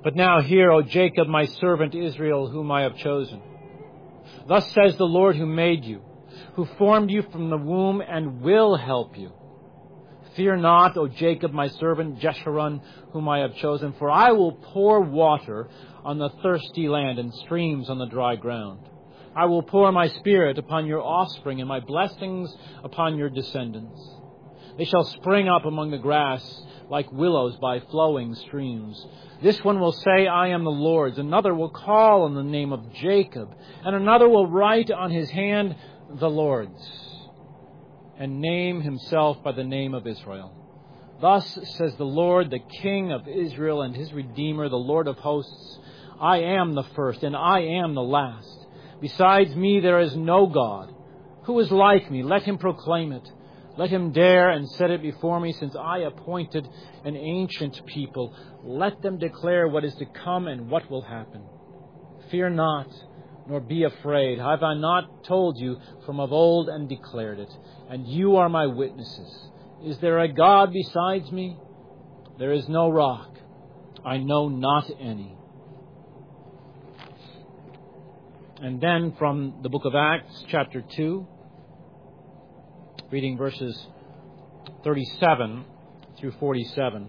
But now hear, O Jacob, my servant Israel, whom I have chosen. Thus says the Lord who made you, who formed you from the womb and will help you. Fear not, O Jacob, my servant, Jeshurun, whom I have chosen, for I will pour water on the thirsty land and streams on the dry ground. I will pour my Spirit upon your offspring and my blessings upon your descendants. They shall spring up among the grass like willows by flowing streams. This one will say, I am the Lord's. Another will call on the name of Jacob. And another will write on his hand, the Lord's, and name himself by the name of Israel. Thus says the Lord, the King of Israel and his Redeemer, the Lord of hosts, I am the first and I am the last. Besides me there is no God. Who is like me? Let him proclaim it. Let him dare and set it before me, since I appointed an ancient people. Let them declare what is to come and what will happen. Fear not, nor be afraid. Have I not told you from of old and declared it? And you are my witnesses. Is there a God besides me? There is no rock. I know not any. And then from the book of Acts, chapter 2, reading verses 37 through 47.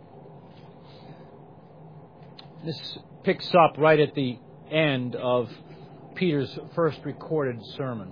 This picks up right at the end of Peter's first recorded sermon.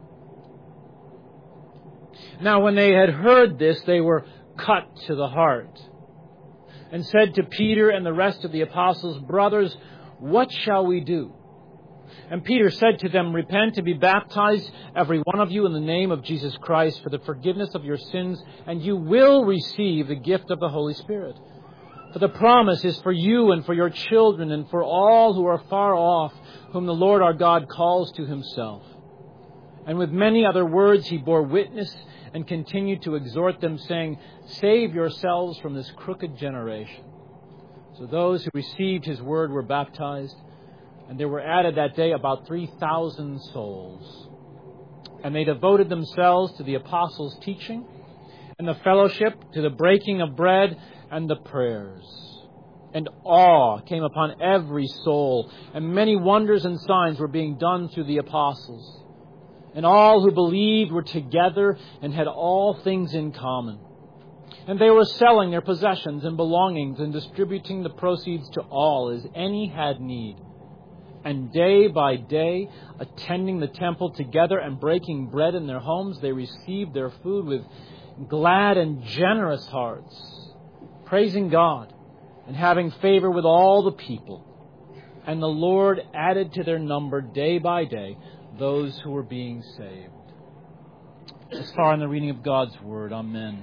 Now, when they had heard this, they were cut to the heart, and said to Peter and the rest of the apostles, Brothers, what shall we do? And Peter said to them, Repent and be baptized, every one of you, in the name of Jesus Christ, for the forgiveness of your sins, and you will receive the gift of the Holy Spirit. For the promise is for you and for your children and for all who are far off, whom the Lord our God calls to himself. And with many other words he bore witness and continued to exhort them, saying, Save yourselves from this crooked generation. So those who received his word were baptized, and there were added that day about 3,000 souls. And they devoted themselves to the apostles' teaching and the fellowship, to the breaking of bread and the prayers. And awe came upon every soul, and many wonders and signs were being done through the apostles. And all who believed were together and had all things in common. And they were selling their possessions and belongings and distributing the proceeds to all as any had need. And day by day, attending the temple together and breaking bread in their homes, they received their food with glad and generous hearts, praising God and having favor with all the people. And the Lord added to their number day by day those who were being saved. As far in the reading of God's Word, amen.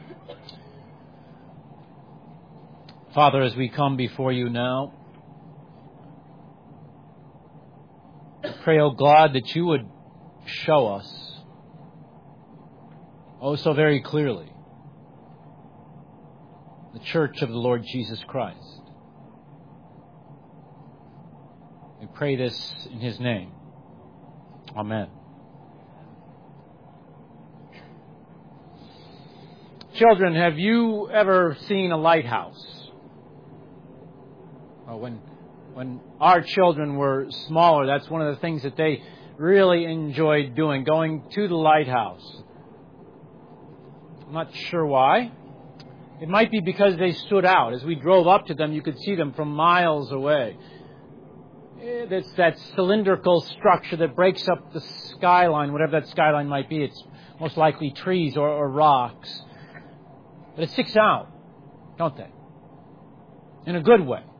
Father, as we come before you now, I pray, O God, that you would show us, oh so very clearly, the church of the Lord Jesus Christ. We pray this in his name. Amen. Children, have you ever seen a lighthouse? When our children were smaller, that's one of the things that they really enjoyed doing, going to the lighthouse. I'm not sure why. It might be because they stood out. As we drove up to them, you could see them from miles away. It's that cylindrical structure that breaks up the skyline, whatever that skyline might be. It's most likely trees or rocks. But it sticks out, don't they? In a good way.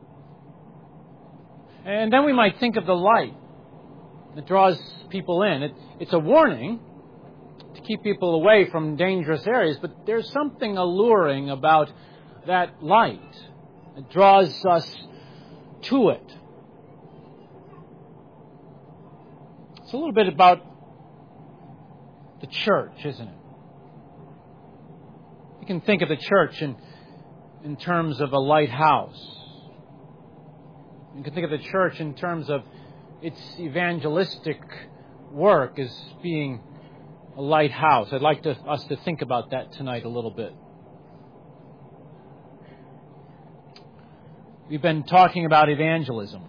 And then we might think of the light that draws people in. It's a warning to keep people away from dangerous areas, but there's something alluring about that light. It draws us to it. It's a little bit about the church, isn't it? You can think of the church in terms of a lighthouse. You can think of the church in terms of its evangelistic work as being a lighthouse. I'd like us to think about that tonight a little bit. We've been talking about evangelism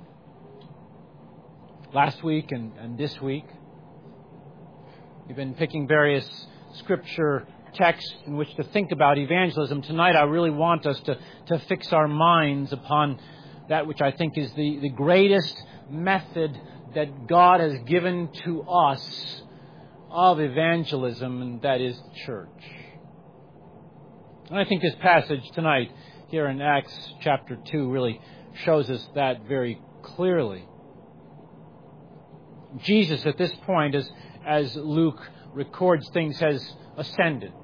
last week and this week. We've been picking various Scripture texts in which to think about evangelism. Tonight I really want us to fix our minds upon that which I think is the greatest method that God has given to us of evangelism, and that is church. And I think this passage tonight here in Acts chapter 2 really shows us that very clearly. Jesus at this point, as Luke records things, has ascended.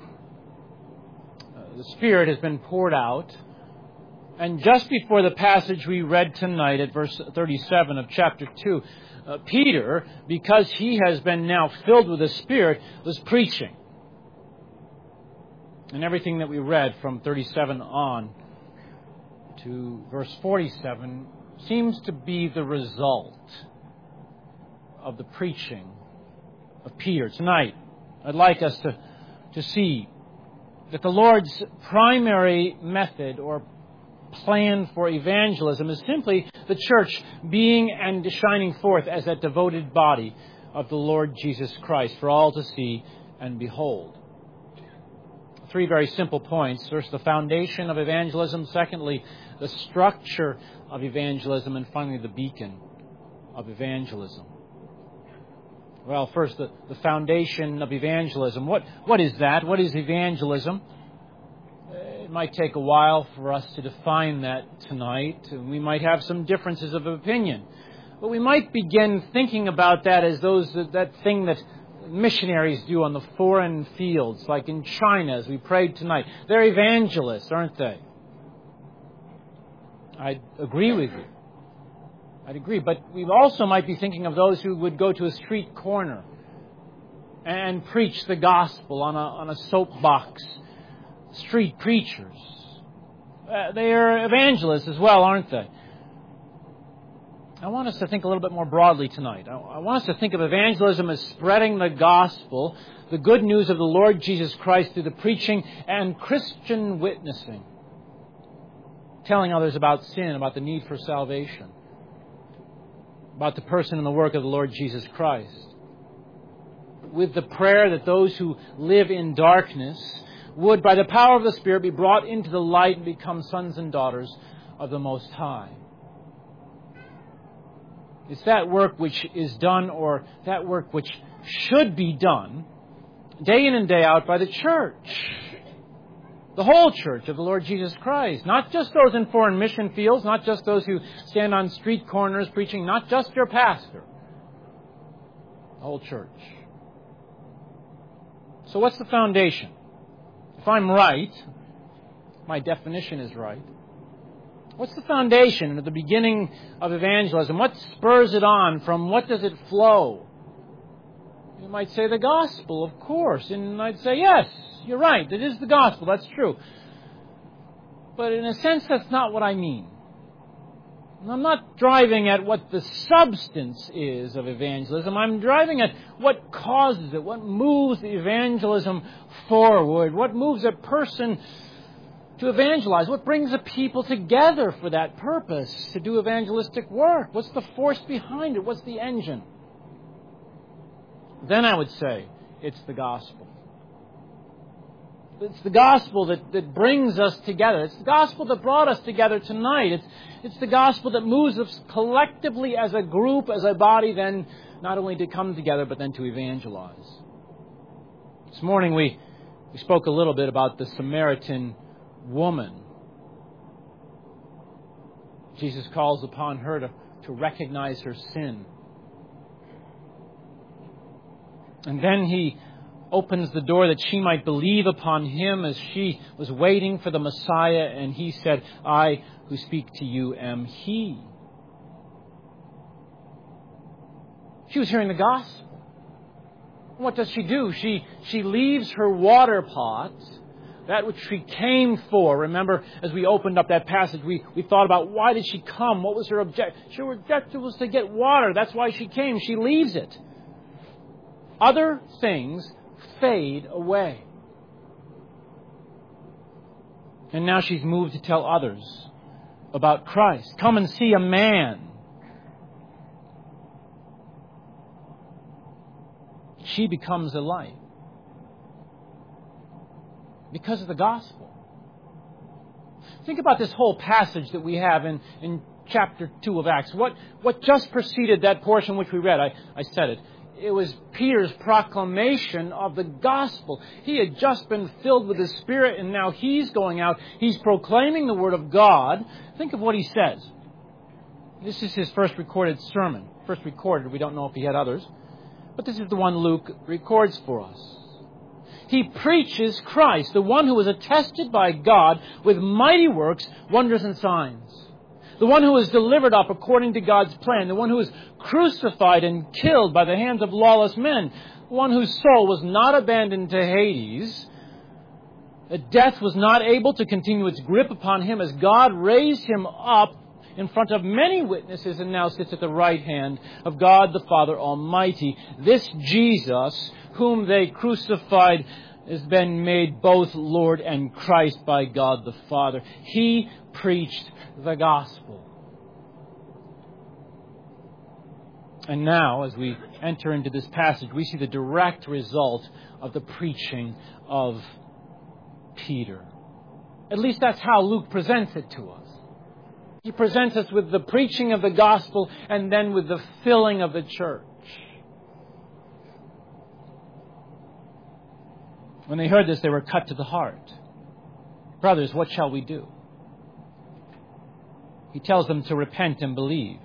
The Spirit has been poured out. And just before the passage we read tonight at verse 37 of chapter 2, Peter, because he has been now filled with the Spirit, was preaching. And everything that we read from 37 on to verse 47 seems to be the result of the preaching of Peter. Tonight, I'd like us to see that the Lord's primary method or plan for evangelism is simply the church being and shining forth as that devoted body of the Lord Jesus Christ for all to see and behold. Three very simple points. First, the foundation of evangelism. Secondly, the structure of evangelism. And finally, the beacon of evangelism. Well, first, the foundation of evangelism. What is that? What is evangelism? It might take a while for us to define that tonight. We might have some differences of opinion. But we might begin thinking about that as that thing that missionaries do on the foreign fields, like in China, as we prayed tonight. They're evangelists, aren't they? I'd agree with you. I'd agree. But we also might be thinking of those who would go to a street corner and preach the gospel on a soapbox. Street preachers. They are evangelists as well, aren't they? I want us to think a little bit more broadly tonight. I want us to think of evangelism as spreading the gospel, the good news of the Lord Jesus Christ through the preaching and Christian witnessing. Telling others about sin, about the need for salvation, about the person and the work of the Lord Jesus Christ. With the prayer that those who live in darkness would, by the power of the Spirit, be brought into the light and become sons and daughters of the Most High. It's that work which is done, or that work which should be done, day in and day out by the church. The whole church of the Lord Jesus Christ. Not just those in foreign mission fields, not just those who stand on street corners preaching, not just your pastor. The whole church. So what's the foundation? If I'm right, my definition is right. What's the foundation at the beginning of evangelism? What spurs it on? From what does it flow? You might say the gospel, of course. And I'd say, yes, you're right. It is the gospel. That's true. But in a sense, that's not what I mean. I'm not driving at what the substance is of evangelism. I'm driving at what causes it, what moves the evangelism forward, what moves a person to evangelize, what brings a people together for that purpose, to do evangelistic work. What's the force behind it? What's the engine? Then I would say it's the gospel. It's the gospel that brings us together. It's the gospel that brought us together tonight. It's the gospel that moves us collectively as a group, as a body, then not only to come together, but then to evangelize. This morning we spoke a little bit about the Samaritan woman. Jesus calls upon her to recognize her sin. And then He opens the door that she might believe upon Him as she was waiting for the Messiah. And He said, I who speak to you am He. She was hearing the gospel. What does she do? She leaves her water pot, that which she came for. Remember, as we opened up that passage, we thought about why did she come? What was her objective? Her objective was to get water. That's why she came. She leaves it. Other things fade away. And now she's moved to tell others about Christ. Come and see a man. She becomes a light because of the gospel. Think about this whole passage that we have in chapter 2 of Acts. What just preceded that portion which we read? I said it. It was Peter's proclamation of the gospel. He had just been filled with the Spirit, and now he's going out. He's proclaiming the Word of God. Think of what he says. This is his first recorded sermon. First recorded. We don't know if he had others. But this is the one Luke records for us. He preaches Christ, the one who was attested by God with mighty works, wonders and signs. The one who was delivered up according to God's plan. The one who was crucified and killed by the hands of lawless men. The one whose soul was not abandoned to Hades. That death was not able to continue its grip upon him as God raised him up in front of many witnesses and now sits at the right hand of God the Father Almighty. This Jesus, whom they crucified, has been made both Lord and Christ by God the Father. He preached the gospel. And now, as we enter into this passage, we see the direct result of the preaching of Peter. At least that's how Luke presents it to us. He presents us with the preaching of the gospel and then with the filling of the church. When they heard this, they were cut to the heart. Brothers, what shall we do? He tells them to repent and believe.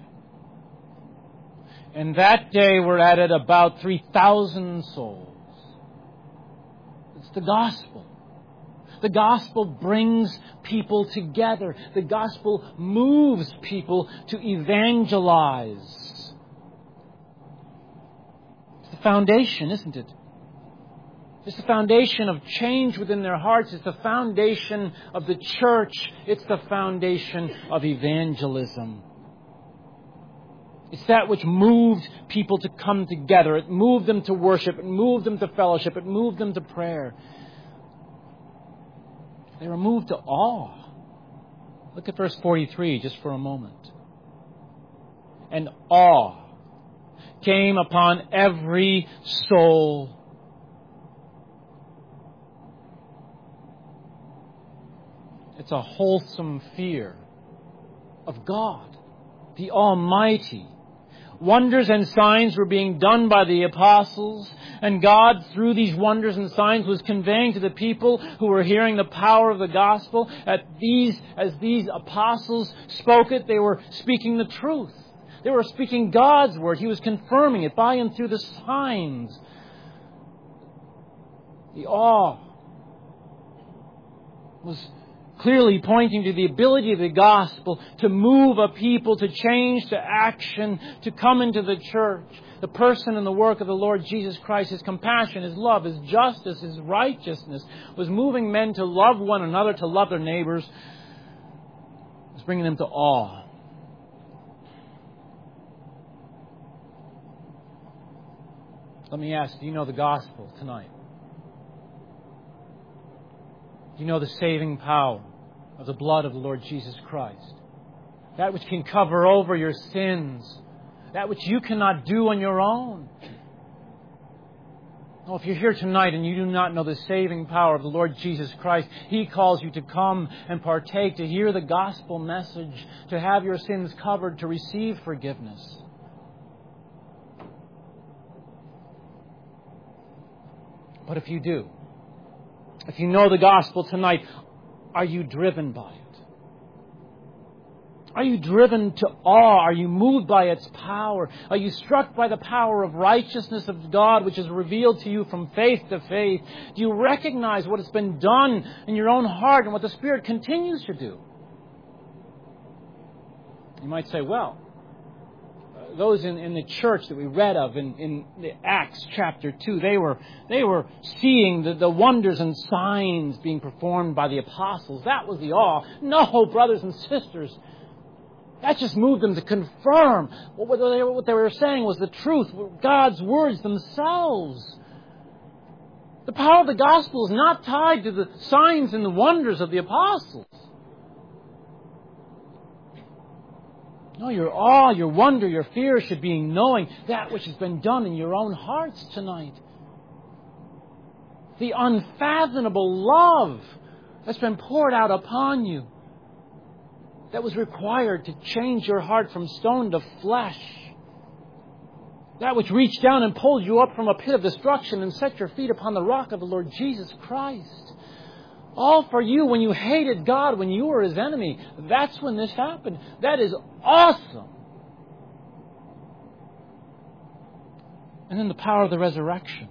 And that day were added about 3,000 souls. It's the gospel. The gospel brings people together. The gospel moves people to evangelize. It's the foundation, isn't it? It's the foundation of change within their hearts. It's the foundation of the church. It's the foundation of evangelism. It's that which moved people to come together. It moved them to worship. It moved them to fellowship. It moved them to prayer. They were moved to awe. Look at verse 43 just for a moment. And awe came upon every soul. It's a wholesome fear of God, the Almighty. Wonders and signs were being done by the apostles, and God, through these wonders and signs, was conveying to the people who were hearing the power of the gospel as these apostles spoke it, they were speaking the truth. They were speaking God's word. He was confirming it by and through the signs. The awe was clearly pointing to the ability of the gospel to move a people to change, to action, to come into the church. The person and the work of the Lord Jesus Christ, His compassion, His love, His justice, His righteousness was moving men to love one another, to love their neighbors. It was bringing them to awe. Let me ask, do you know the gospel tonight? Do you know the saving power of the blood of the Lord Jesus Christ? That which can cover over your sins. That which you cannot do on your own. Oh, if you're here tonight and you do not know the saving power of the Lord Jesus Christ, He calls you to come and partake, to hear the gospel message, to have your sins covered, to receive forgiveness. But if you do, if you know the gospel tonight, are you driven by it? Are you driven to awe? Are you moved by its power? Are you struck by the power of righteousness of God which is revealed to you from faith to faith? Do you recognize what has been done in your own heart and what the Spirit continues to do? You might say, well, those in the church that we read of in Acts chapter 2, they were seeing the wonders and signs being performed by the apostles. That was the awe. No, brothers and sisters. That just moved them to confirm what they were saying was the truth, God's words themselves. The power of the gospel is not tied to the signs and the wonders of the apostles. No, your awe, your wonder, your fear should be knowing that which has been done in your own hearts tonight. The unfathomable love that's been poured out upon you, that was required to change your heart from stone to flesh. That which reached down and pulled you up from a pit of destruction and set your feet upon the rock of the Lord Jesus Christ. All for you when you hated God, when you were His enemy. That's when this happened. That is awesome. And then the power of the resurrection.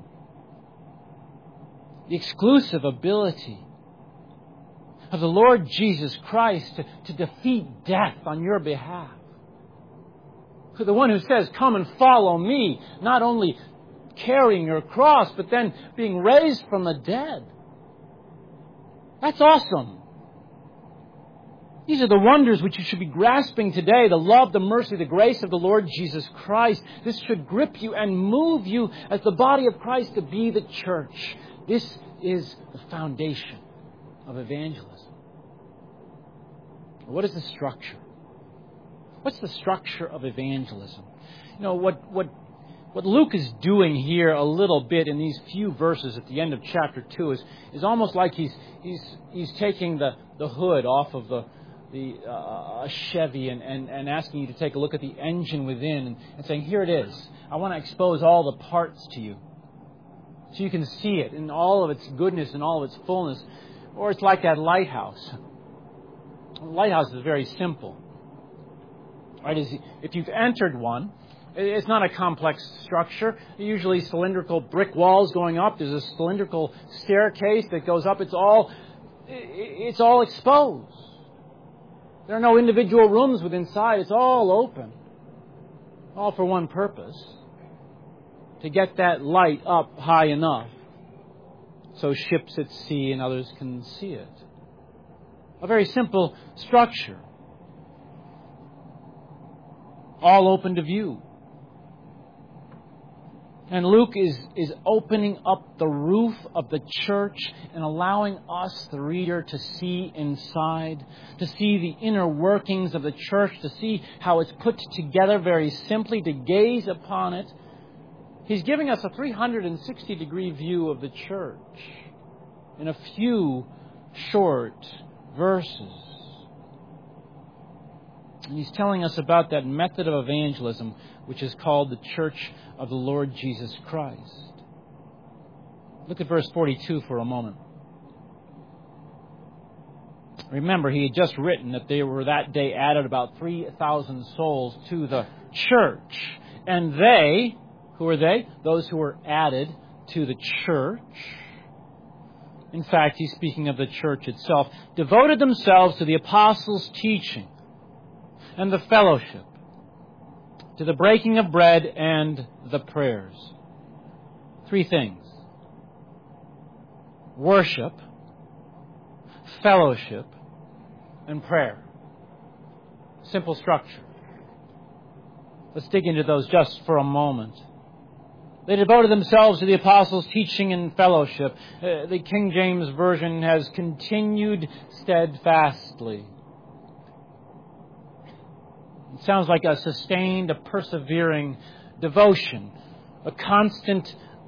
The exclusive ability of the Lord Jesus Christ to defeat death on your behalf. The one who says, come and follow me, not only carrying your cross, but then being raised from the dead. That's awesome. These are the wonders which you should be grasping today. The love, the mercy, the grace of the Lord Jesus Christ. This should grip you and move you as the body of Christ to be the church. This is the foundation of evangelism. What is the structure? What's the structure of evangelism? You know, what Luke is doing here a little bit in these few verses at the end of chapter 2 is almost like he's taking the hood off of the Chevy and asking you to take a look at the engine within and saying, here it is. I want to expose all the parts to you so you can see it in all of its goodness and all of its fullness. Or it's like that lighthouse. The lighthouse is very simple. Right? If you've entered one, it's not a complex structure. Usually cylindrical brick walls going up. There's a cylindrical staircase that goes up. It's all exposed. There are no individual rooms within inside. It's all open. All for one purpose. To get that light up high enough so ships at sea and others can see it. A very simple structure. All open to view. And Luke is opening up the roof of the church and allowing us, the reader, to see inside, to see the inner workings of the church, to see how it's put together very simply, to gaze upon it. He's giving us a 360-degree view of the church in a few short verses. And he's telling us about that method of evangelism, which is called the Church of the Lord Jesus Christ. Look at verse 42 for a moment. Remember, he had just written that they were that day added about 3,000 souls to the church. And they, who are they? Those who were added to the church. In fact, he's speaking of the church itself. Devoted themselves to the apostles' teaching and the fellowship, to the breaking of bread and the prayers. Three things. Worship, fellowship, and prayer. Simple structure. Let's dig into those just for a moment. They devoted themselves to the apostles' teaching and fellowship. The King James Version has continued steadfastly. It sounds like a sustained, a persevering devotion, a constant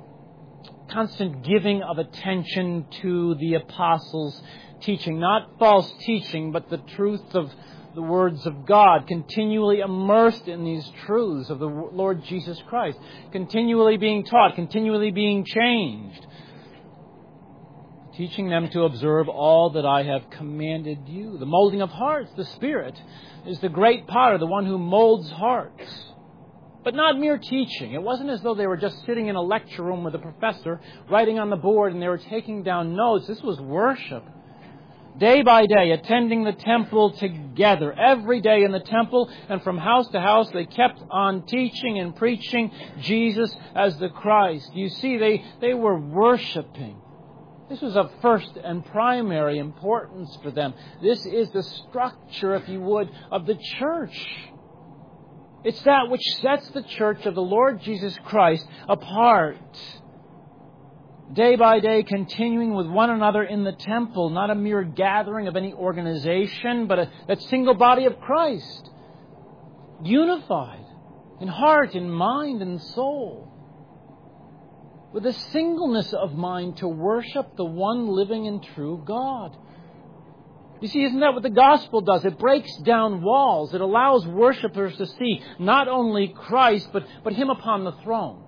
giving of attention to the apostles' teaching. Not false teaching, but the truth of the words of God, continually immersed in these truths of the Lord Jesus Christ, continually being taught, continually being changed, teaching them to observe all that I have commanded you. The molding of hearts, the Spirit, is the great potter, the one who molds hearts. But not mere teaching. It wasn't as though they were just sitting in a lecture room with a professor, writing on the board, and they were taking down notes. This was worship. Day by day, attending the temple together. Every day in the temple and from house to house, they kept on teaching and preaching Jesus as the Christ. You see, they were worshiping. This was of first and primary importance for them. This is the structure, if you would, of the church. It's that which sets the church of the Lord Jesus Christ apart. Day by day, continuing with one another in the temple, not a mere gathering of any organization, but that single body of Christ. unified in heart, in mind, and soul, with a singleness of mind to worship the one living and true God. You see, isn't that what the gospel does? It breaks down walls. It allows worshipers to see not only Christ, but Him upon the throne.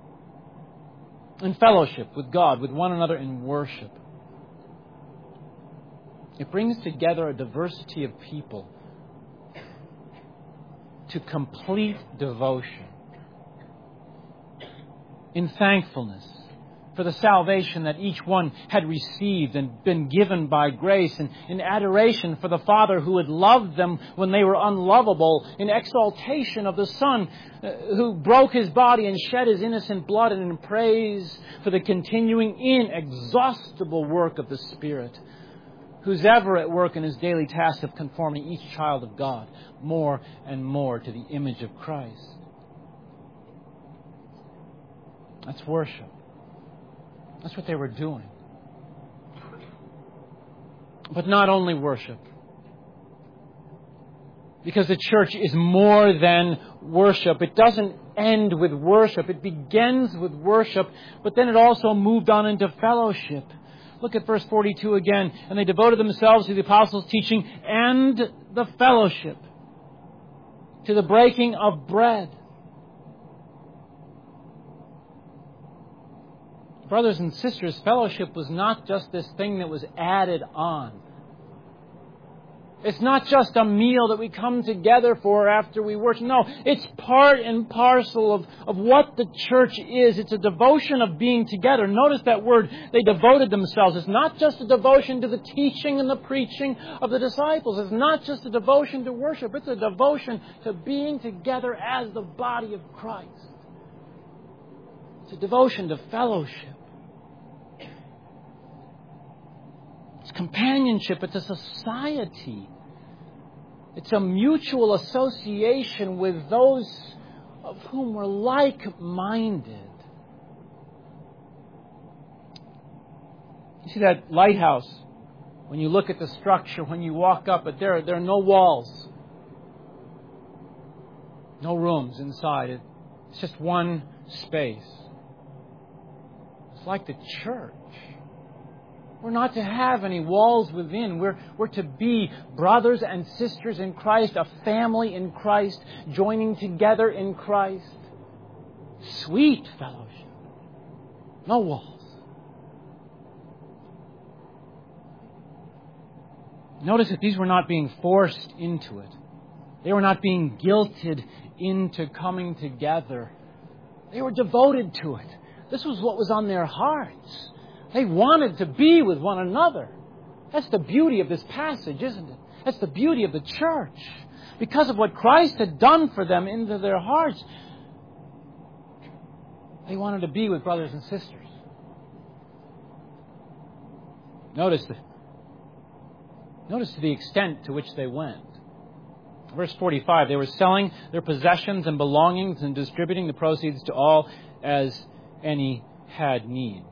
In fellowship with God, with one another in worship. It brings together a diversity of people to complete devotion. In thankfulness for the salvation that each one had received and been given by grace, and in adoration for the Father who had loved them when they were unlovable, in exaltation of the Son who broke His body and shed His innocent blood, and in praise for the continuing inexhaustible work of the Spirit, who's ever at work in His daily task of conforming each child of God more and more to the image of Christ. That's worship. That's what they were doing. But not only worship. Because the church is more than worship. It doesn't end with worship. It begins with worship, but then it also moved on into fellowship. Look at verse 42 again. And they devoted themselves to the apostles' teaching and the fellowship, to the breaking of bread. Brothers and sisters, fellowship was not just this thing that was added on. It's not just a meal that we come together for after we worship. No, it's part and parcel of what the church is. It's a devotion of being together. Notice that word, they devoted themselves. It's not just a devotion to the teaching and the preaching of the disciples. It's not just a devotion to worship. It's a devotion to being together as the body of Christ. It's a devotion to fellowship. It's companionship. It's a society. It's a mutual association with those of whom we're like-minded. You see that lighthouse, when you look at the structure, when you walk up it, there are no walls. No rooms inside. It's just one space. It's like the church. We're not to have any walls within. We're to be brothers and sisters in Christ, a family in Christ, joining together in Christ. Sweet fellowship. No walls. Notice that these were not being forced into it. They were not being guilted into coming together. They were devoted to it. This was what was on their hearts. They wanted to be with one another. That's the beauty of this passage, isn't it? That's the beauty of the church. Because of what Christ had done for them into their hearts, they wanted to be with brothers and sisters. Notice to the extent to which they went. Verse 45, they were selling their possessions and belongings and distributing the proceeds to all as any had need.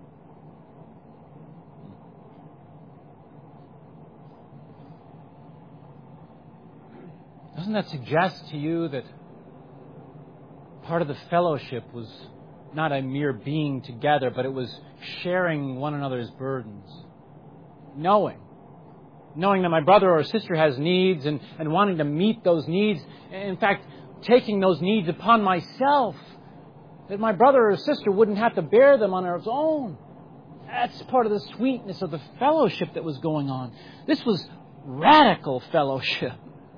Doesn't that suggest to you that part of the fellowship was not a mere being together, but it was sharing one another's burdens? Knowing that my brother or sister has needs and wanting to meet those needs. In fact, taking those needs upon myself, that my brother or sister wouldn't have to bear them on its own. That's part of the sweetness of the fellowship that was going on. This was radical fellowship.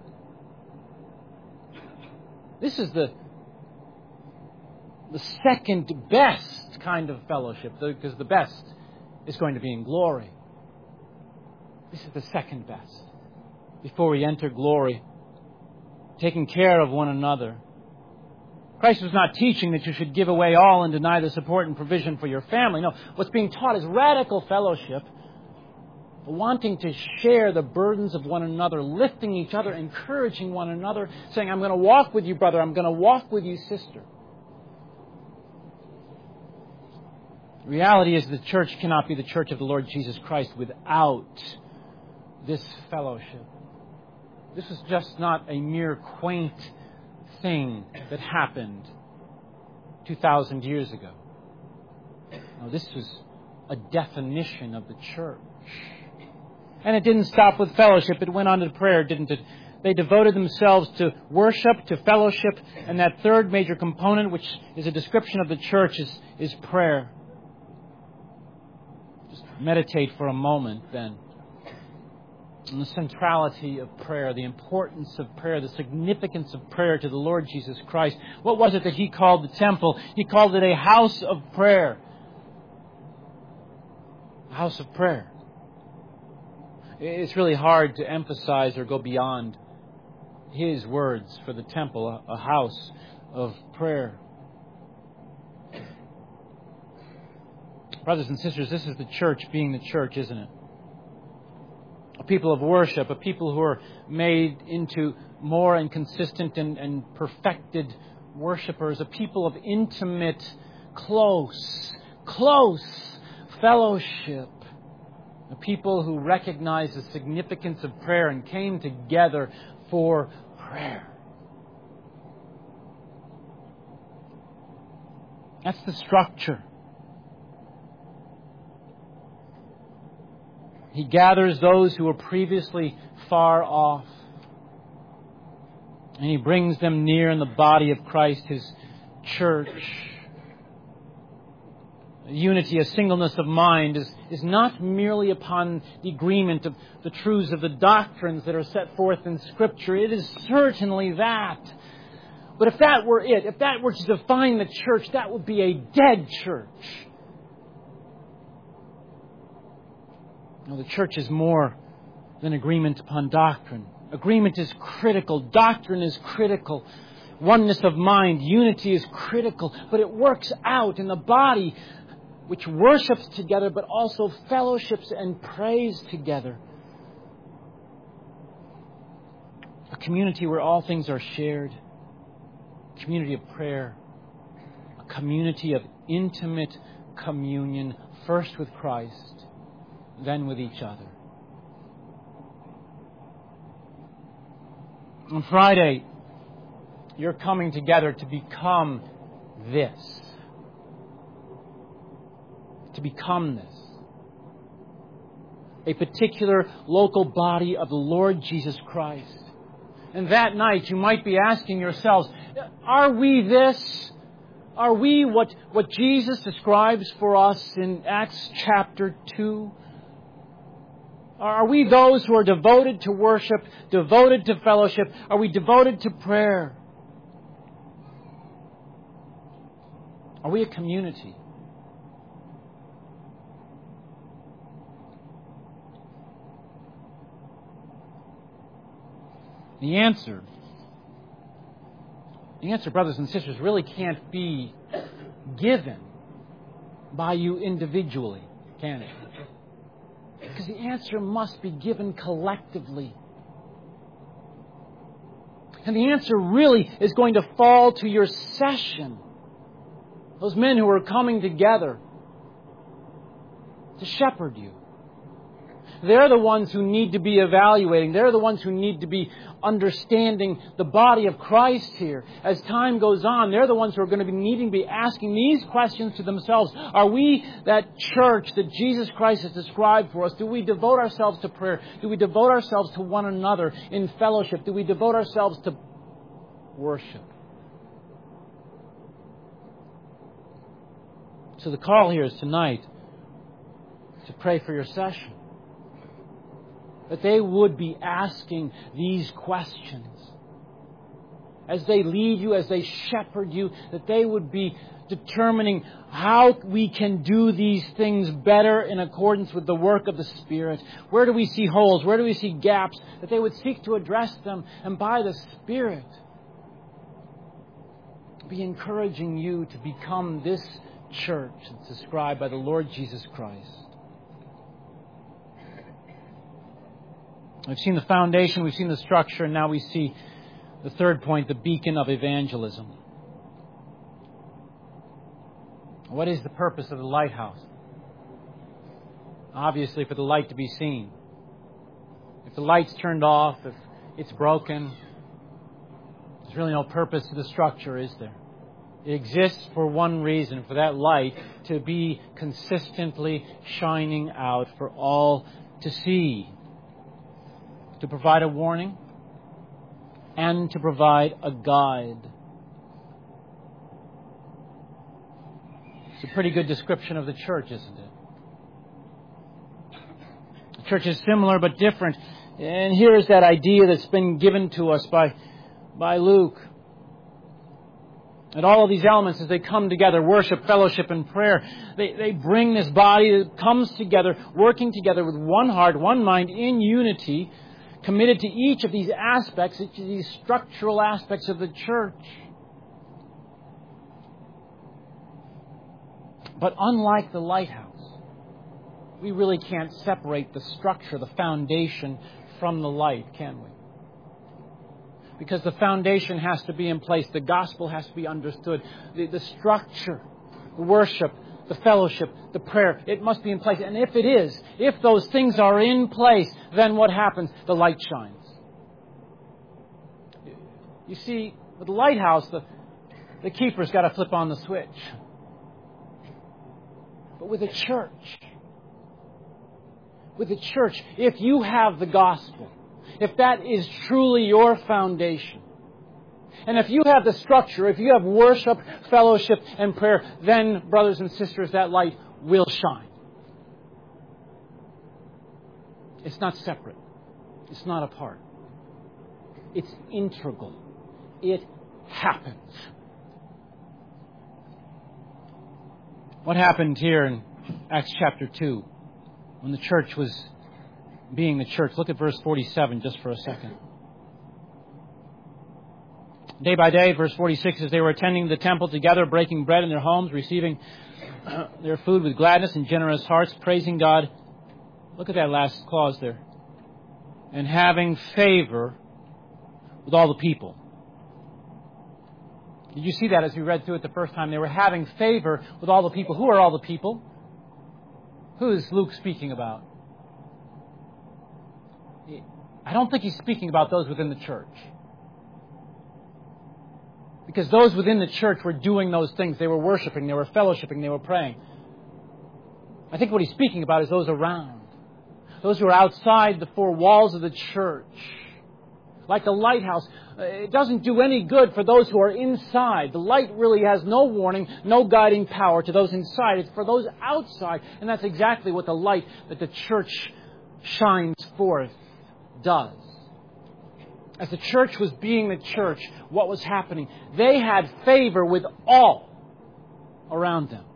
This is the second best kind of fellowship, because the best is going to be in glory. This is the second best. Before we enter glory, taking care of one another. Christ was not teaching that you should give away all and deny the support and provision for your family. No, what's being taught is radical fellowship, wanting to share the burdens of one another, lifting each other, encouraging one another, saying, I'm going to walk with you, brother. I'm going to walk with you, sister. The reality is the church cannot be the church of the Lord Jesus Christ without this fellowship. This is just not a mere quaint thing that happened 2,000 years ago. No, this was a definition of the church. And it didn't stop with fellowship. It went on to prayer, didn't it? They devoted themselves to worship, to fellowship, and that third major component, which is a description of the church, is prayer. Just meditate for a moment then on the centrality of prayer, the importance of prayer, the significance of prayer to the Lord Jesus Christ. What was it that He called the temple? He called it a house of prayer. A house of prayer. It's really hard to emphasize or go beyond His words for the temple, a house of prayer. Brothers and sisters, this is the church being the church, isn't it? A people of worship, a people who are made into more and consistent and perfected worshipers, a people of intimate, close fellowship. A people who recognize the significance of prayer and came together for prayer. That's the structure. He gathers those who were previously far off. And He brings them near in the body of Christ, His church. Unity, a singleness of mind, is not merely upon the agreement of the truths of the doctrines that are set forth in Scripture. It is certainly that. But if that were it, if that were to define the church, that would be a dead church. No, the church is more than agreement upon doctrine. Agreement is critical. Doctrine is critical. Oneness of mind, unity is critical. But it works out in the body which worships together, but also fellowships and prays together. A community where all things are shared. A community of prayer. A community of intimate communion, first with Christ, then with each other. On Friday, you're coming together to become this. To become this. A particular local body of the Lord Jesus Christ. And that night you might be asking yourselves, are we this? Are we what Jesus describes for us in Acts chapter 2? Are we those who are devoted to worship, devoted to fellowship? Are we devoted to prayer? Are we a community? The answer, brothers and sisters, really can't be given by you individually, can it? Because the answer must be given collectively. And the answer really is going to fall to your session. Those men who are coming together to shepherd you. They're the ones who need to be evaluating. They're the ones who need to be understanding the body of Christ here. As time goes on, they're the ones who are going to be needing to be asking these questions to themselves. Are we that church that Jesus Christ has described for us? Do we devote ourselves to prayer? Do we devote ourselves to one another in fellowship? Do we devote ourselves to worship? So the call here is tonight to pray for your session. That they would be asking these questions. As they lead you, as they shepherd you, that they would be determining how we can do these things better in accordance with the work of the Spirit. Where do we see holes? Where do we see gaps? That they would seek to address them, and by the Spirit be encouraging you to become this church that's described by the Lord Jesus Christ. We've seen the foundation, we've seen the structure, and now we see the third point, the beacon of evangelism. What is the purpose of the lighthouse? Obviously, for the light to be seen. If the light's turned off, if it's broken, There's really no purpose to the structure, is there? It exists for one reason, for that light to be consistently shining out for all to see. To provide a warning and to provide a guide. It's a pretty good description of the church, isn't it? The church is similar but different. And here's that idea that's been given to us by Luke. And all of these elements, as they come together, worship, fellowship, and prayer, they bring this body that comes together, working together with one heart, one mind, in unity, committed to each of these aspects, each of these structural aspects of the church. But unlike the lighthouse, we really can't separate the structure, the foundation, from the light, can we? Because the foundation has to be in place. The gospel has to be understood. The structure, the worship, the fellowship, the prayer, it must be in place. And if it is, if those things are in place, then what happens? The light shines. You see, with the lighthouse, the keeper's got to flip on the switch. But with a church, if you have the gospel, if that is truly your foundation, and if you have the structure, if you have worship, fellowship, and prayer, then, brothers and sisters, that light will shine. It's not separate. It's not apart. It's integral. It happens. What happened here in Acts chapter 2 when the church was being the church? Look at verse 47 just for a second. Day by day, verse 46, as they were attending the temple together, breaking bread in their homes, receiving their food with gladness and generous hearts, praising God. Look at that last clause there. And having favor with all the people. Did you see that as we read through it the first time? They were having favor with all the people. Who are all the people? Who is Luke speaking about? I don't think he's speaking about those within the church. Because those within the church were doing those things. They were worshiping, they were fellowshipping, they were praying. I think what he's speaking about is those around. Those who are outside the four walls of the church. Like the lighthouse, it doesn't do any good for those who are inside. The light really has no warning, no guiding power to those inside. It's for those outside. And that's exactly what the light that the church shines forth does. As the church was being the church, what was happening? They had favor with all around them.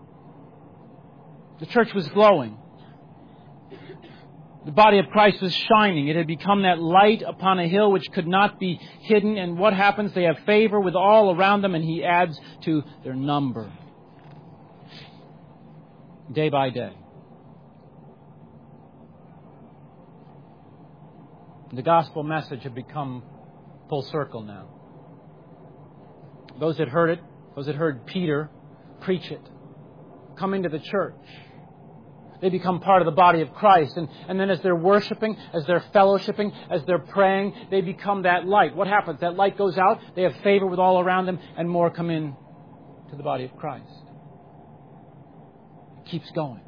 The church was glowing. The body of Christ was shining. It had become that light upon a hill which could not be hidden. And what happens? They have favor with all around them, and He adds to their number. Day by day. The gospel message had become full circle now. Those that heard it, those that heard Peter preach it, come into the church. They become part of the body of Christ. And then as they're worshiping, as they're fellowshipping, as they're praying, they become that light. What happens? That light goes out, they have favor with all around them, and more come in to the body of Christ. It keeps going.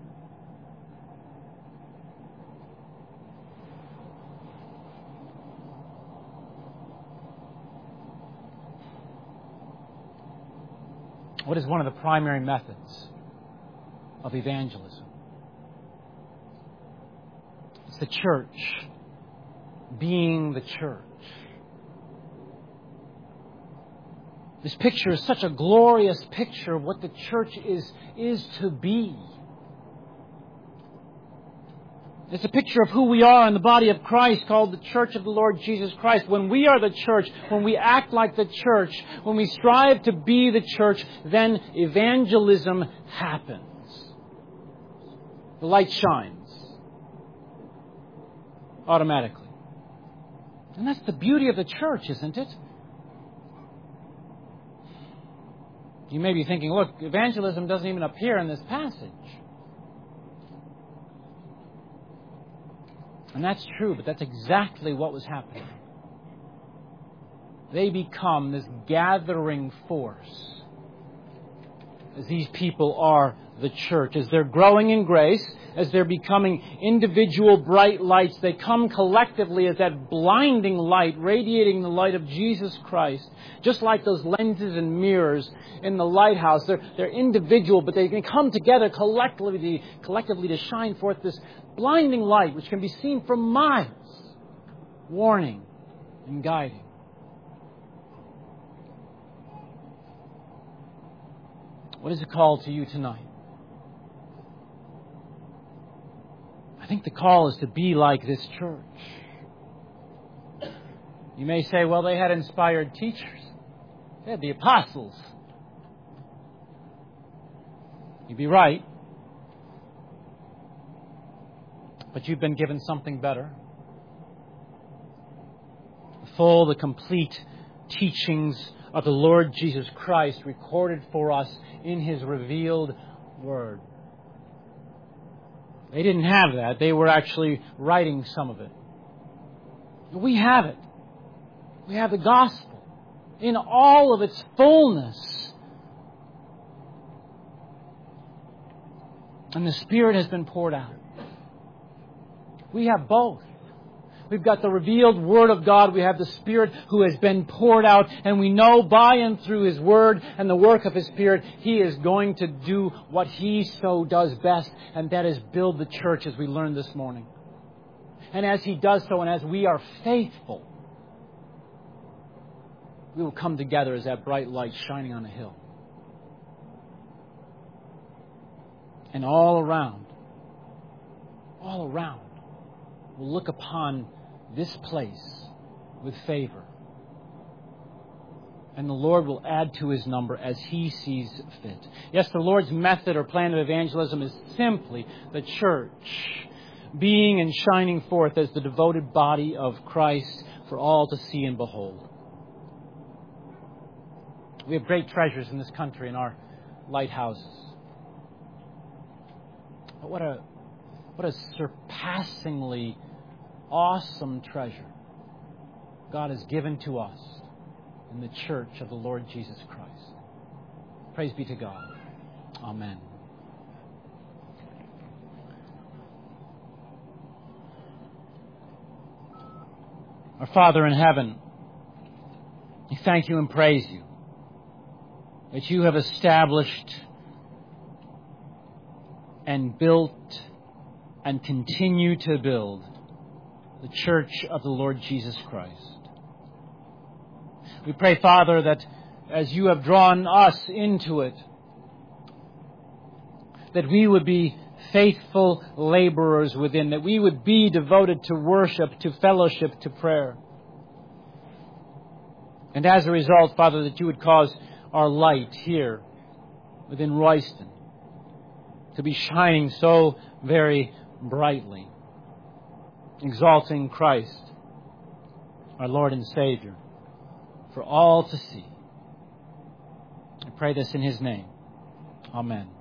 What is one of the primary methods of evangelism? It's the church being the church. This picture is such a glorious picture of what the church is to be. It's a picture of who we are in the body of Christ, called the Church of the Lord Jesus Christ. When we are the church, when we act like the church, when we strive to be the church, then evangelism happens. The light shines automatically. And that's the beauty of the church, isn't it? You may be thinking, look, evangelism doesn't even appear in this passage. And that's true, but that's exactly what was happening. they become this gathering force, as these people are the church. As they're growing in grace, as they're becoming individual bright lights, they come collectively as that blinding light, radiating the light of Jesus Christ. Just like those lenses and mirrors in the lighthouse. They're individual, but they can come together collectively to shine forth this blinding light, which can be seen for miles, warning and guiding. What is the call to you tonight? I think the call is to be like this church. You may say, well, they had inspired teachers. They had the apostles. You'd be right. But you've been given something better. The complete teachings of the Lord Jesus Christ recorded for us in His revealed Word. They didn't have that. They were actually writing some of it. We have it. We have the gospel in all of its fullness. And the Spirit has been poured out. We have both. We've got the revealed Word of God. We have the Spirit who has been poured out. And we know by and through His Word and the work of His Spirit, He is going to do what He so does best. And that is build the church, as we learned this morning. And as He does so, and as we are faithful, we will come together as that bright light shining on a hill. And all around, we'll look upon this place with favor. And the Lord will add to His number as He sees fit. Yes, the Lord's method or plan of evangelism is simply the church being and shining forth as the devoted body of Christ for all to see and behold. We have great treasures in this country in our lighthouses. But what a surpassingly awesome treasure God has given to us in the church of the Lord Jesus Christ. Praise be to God. Amen. Our Father in heaven, we thank You and praise You that You have established and built and continue to build the church of the Lord Jesus Christ. We pray, Father, that as You have drawn us into it, that we would be faithful laborers within, that we would be devoted to worship, to fellowship, to prayer. And as a result, Father, that You would cause our light here within Royston to be shining so very brightly, exalting Christ, our Lord and Savior, for all to see. I pray this in His name. Amen.